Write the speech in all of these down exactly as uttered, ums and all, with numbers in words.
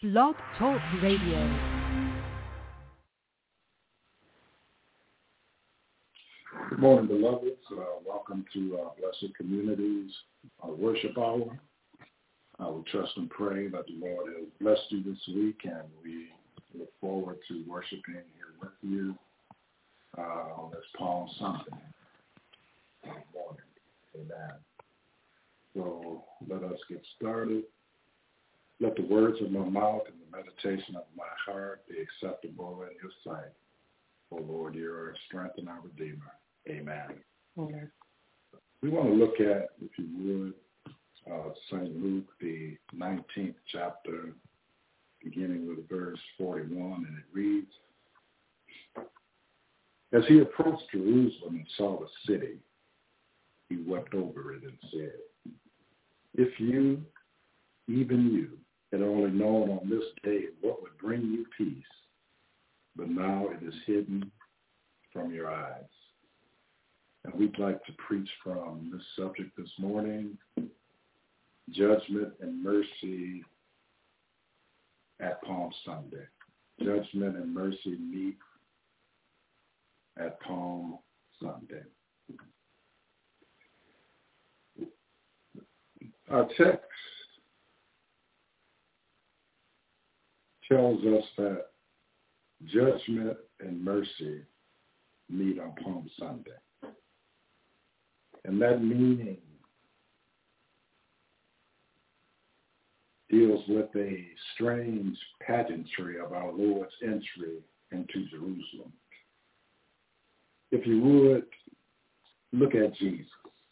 Blog Talk Radio. Good morning, beloveds. Uh, welcome to uh, Blessed Communities uh, Worship Hour. I will trust and pray that the Lord has blessed you this week, and we look forward to worshiping here with you uh, on this Palm Sunday morning. Amen. So let us get started. Let the words of my mouth and the meditation of my heart be acceptable in your sight. O Lord, you are our strength and our Redeemer. Amen. Amen. We want to look at, if you would, uh, Saint Luke, the nineteenth chapter, beginning with verse forty-one, and it reads, As he approached Jerusalem and saw the city, he wept over it and said, If you, even you, had only known on this day what would bring you peace, but now it is hidden from your eyes. And we'd like to preach from this subject this morning, judgment and mercy at Palm Sunday. Judgment and mercy meet at Palm Sunday. Our text tells us that judgment and mercy meet on Palm Sunday. And that meaning deals with a strange pageantry of our Lord's entry into Jerusalem. If you would, look at Jesus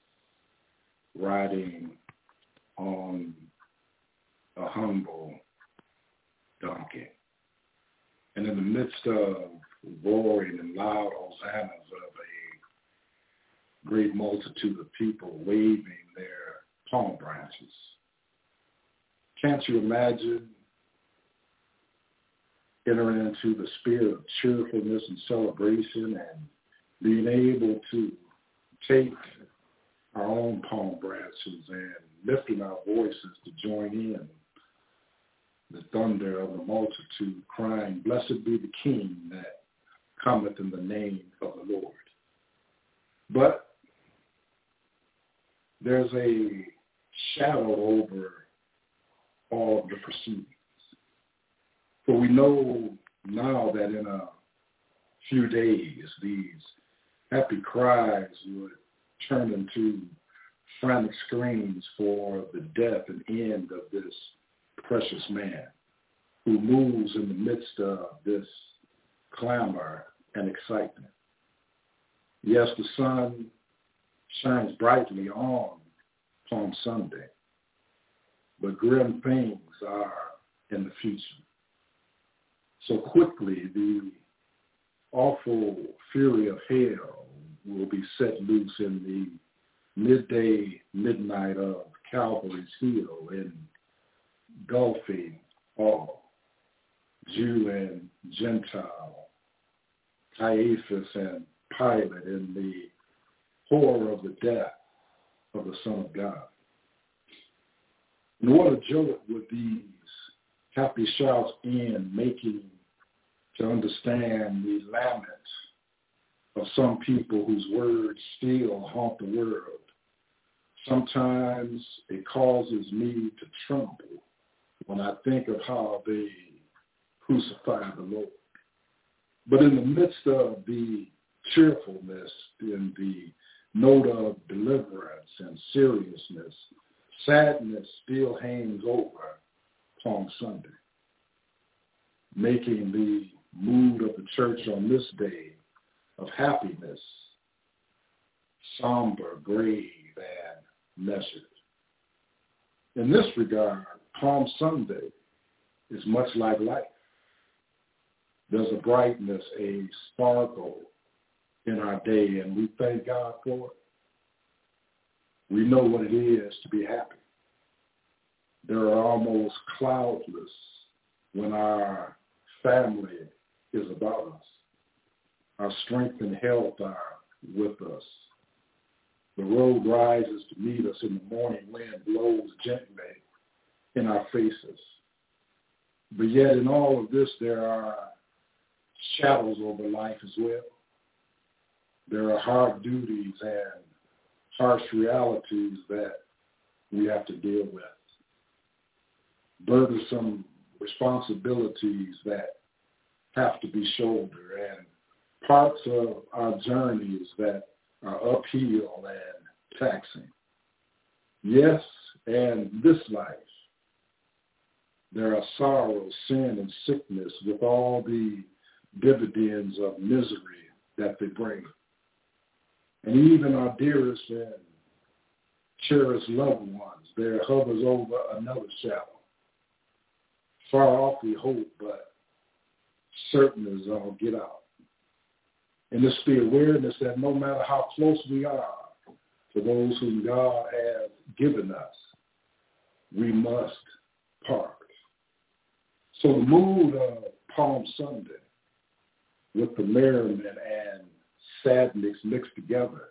riding on a humble donkey. And in the midst of roaring and loud hosannas of a great multitude of people waving their palm branches, can't you imagine entering into the spirit of cheerfulness and celebration and being able to take our own palm branches and lifting our voices to join in the thunder of the multitude crying, Blessed be the King that cometh in the name of the Lord. But there's a shadow over all of the proceedings. For we know now that in a few days, these happy cries would turn into frantic screams for the death and end of this precious man who moves in the midst of this clamor and excitement. Yes, the sun shines brightly on Palm Sunday, but grim things are in the future. So quickly, the awful fury of hell will be set loose in the midday midnight of Calvary's hill, engulfing all, Jew and Gentile, Caiaphas and Pilate, in the horror of the death of the Son of God. And what a joy would these happy shouts end, making to understand the lament of some people whose words still haunt the world. Sometimes it causes me to tremble when I think of how they crucified the Lord. But in the midst of the cheerfulness and the note of deliverance and seriousness, sadness still hangs over Palm Sunday, making the mood of the church on this day of happiness somber, grave, and measured. In this regard, Palm Sunday is much like life. There's a brightness, a sparkle in our day, and we thank God for it. We know what it is to be happy. There are almost cloudless when our family is about us. Our strength and health are with us. The road rises to meet us in the morning. Wind blows gently in our faces. But yet in all of this, there are shadows over life as well. There are hard duties and harsh realities that we have to deal with. Burdensome responsibilities that have to be shouldered, and parts of our journeys that are uphill and taxing. Yes, and this life, there are sorrow, sin, and sickness with all the dividends of misery that they bring. And even our dearest and cherished loved ones, there hovers over another shadow. Far off we hope, but certain as all get out. And this the awareness that no matter how close we are to those whom God has given us, we must part. So the mood of Palm Sunday, with the merriment and sadness mixed together,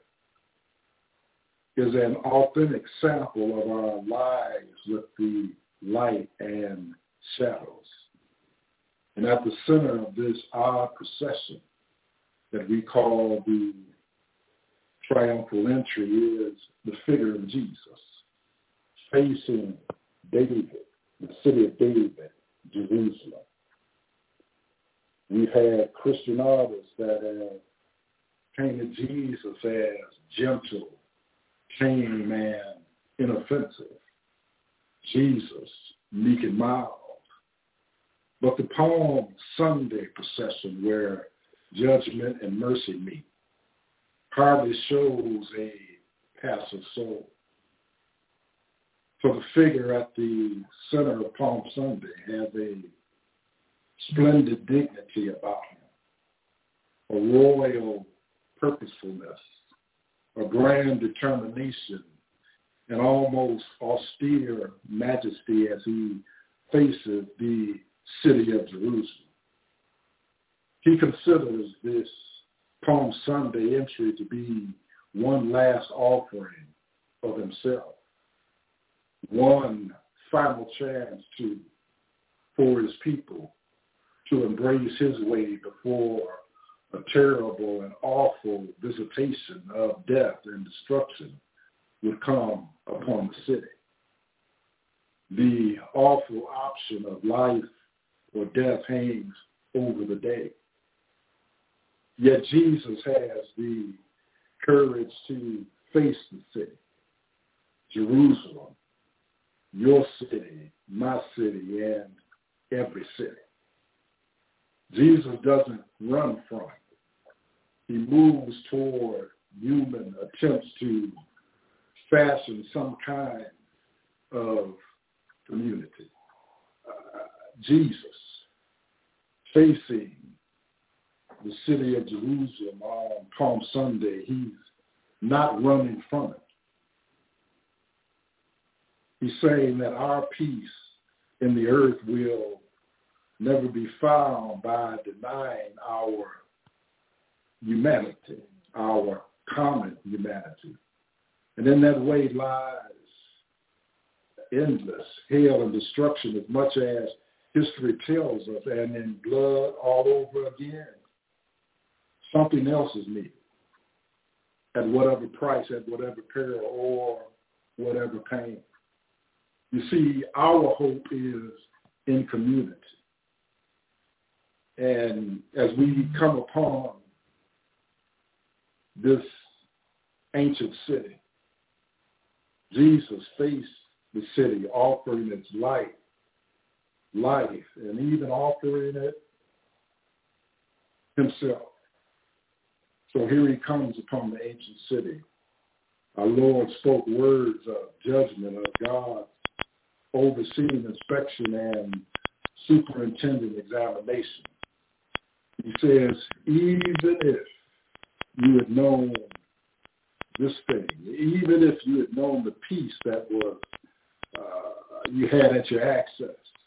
is an authentic sample of our lives with the light and shadows. And at the center of this odd procession that we call the triumphal entry is the figure of Jesus, facing David, the city of David, Jerusalem. We've had Christian artists that have painted Jesus as gentle, tame, and inoffensive. Jesus, meek and mild. But the Palm Sunday procession, where judgment and mercy meet, hardly shows a passive soul. For the figure at the center of Palm Sunday has a splendid dignity about him, a royal purposefulness, a grand determination, and almost austere majesty as he faces the city of Jerusalem. He considers this Palm Sunday entry to be one last offering of himself, one final chance to for his people to embrace his way before a terrible and awful visitation of death and destruction would come upon the city. The awful option of life or death hangs over the day. Yet Jesus has the courage to face the city, Jerusalem, your city, my city, and every city. Jesus doesn't run from it. He moves toward human attempts to fashion some kind of community. Uh, Jesus, facing the city of Jerusalem on Palm Sunday, he's not running from it. He's saying that our peace in the earth will never be found by denying our humanity, our common humanity. And in that way lies endless hell and destruction, as much as history tells us, and in blood all over again. Something else is needed, at whatever price, at whatever peril, or whatever pain. You see, our hope is in community. And as we come upon this ancient city, Jesus faced the city, offering its light, life, and even offering it himself. So here he comes upon the ancient city. Our Lord spoke words of judgment of God's overseeing inspection and superintending examination. He says, even if you had known this thing, even if you had known the peace that was uh, you had at your access,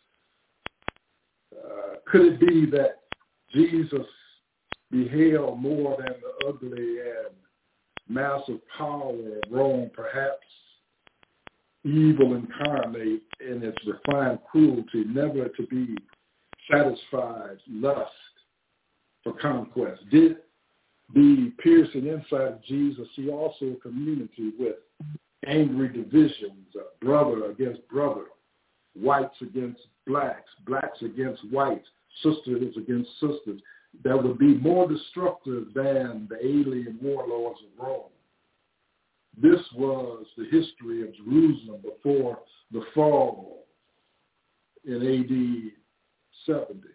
uh, could it be that Jesus beheld more than the ugly and massive power of Rome, perhaps evil incarnate in its refined cruelty, never to be satisfied lust for conquest. Did the piercing insight of Jesus see also a community with angry divisions, brother against brother, whites against blacks, blacks against whites, sisters against sisters, that would be more destructive than the alien warlords of Rome? This was the history of Jerusalem before the fall in A D seventy.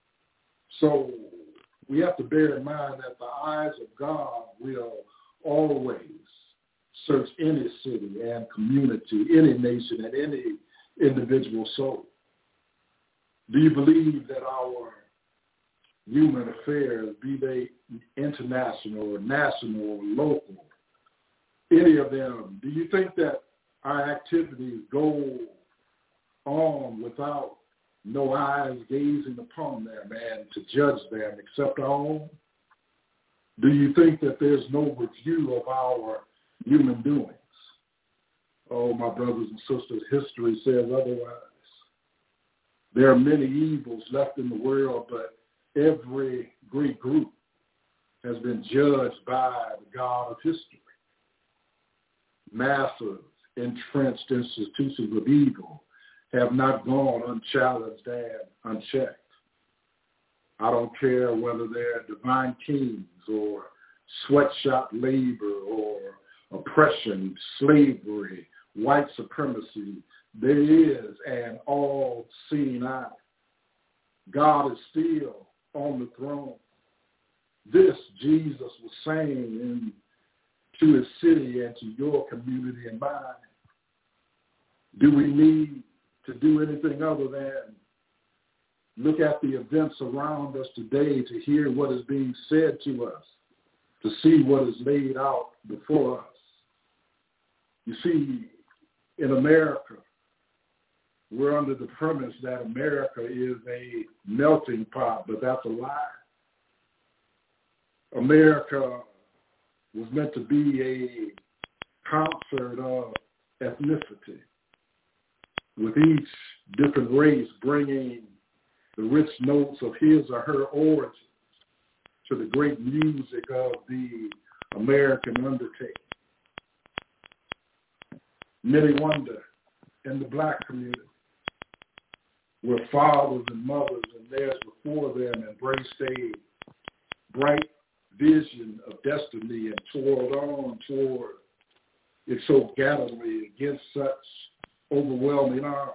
So we have to bear in mind that the eyes of God will always search any city and community, any nation, and any individual soul. Do you believe that our human affairs, be they international or national or local, any of them, do you think that our activities go on without no eyes gazing upon them and to judge them except our own? Do you think that there's no review of our human doings? Oh, my brothers and sisters, history says otherwise. There are many evils left in the world, but every great group has been judged by the God of history. Massive, entrenched institutions of evil have not gone unchallenged and unchecked. I don't care whether they're divine kings or sweatshop labor or oppression, slavery, white supremacy. There is an all-seeing eye. God is still on the throne. This Jesus was saying in, to his city and to your community and mine. Do we need to do anything other than look at the events around us today to hear what is being said to us, to see what is laid out before us? You see, in America, we're under the premise that America is a melting pot, but that's a lie. America was meant to be a concert of ethnicity, with each different race bringing the rich notes of his or her origins to the great music of the American undertaking. Many wonder in the black community, where fathers and mothers and theirs before them embraced a bright vision of destiny and toiled on toward it so gallantly against such overwhelming arms.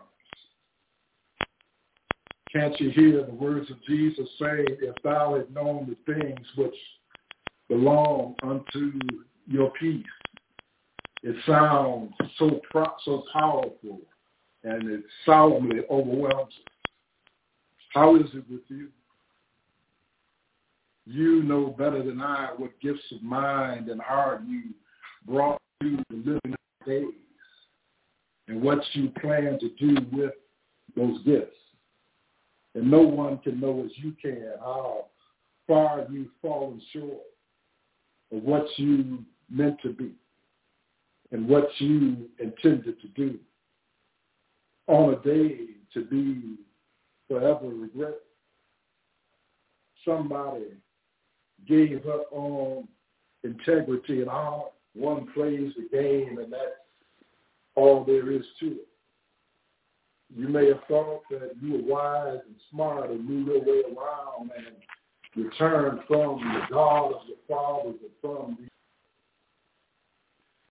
Can't you hear the words of Jesus saying, if thou had known the things which belong unto your peace? It sounds so pro- so powerful, and it solemnly overwhelms us. How is it with you? You know better than I what gifts of mind and heart you brought to the living days, and what you plan to do with those gifts. And no one can know as you can how far you've fallen short of what you meant to be and what you intended to do, on a day to be forever regretted. Somebody gave up on integrity and honor. One plays the game, and that's all there is to it. You may have thought that you were wise and smart and knew your way around and returned from the God of your fathers and from the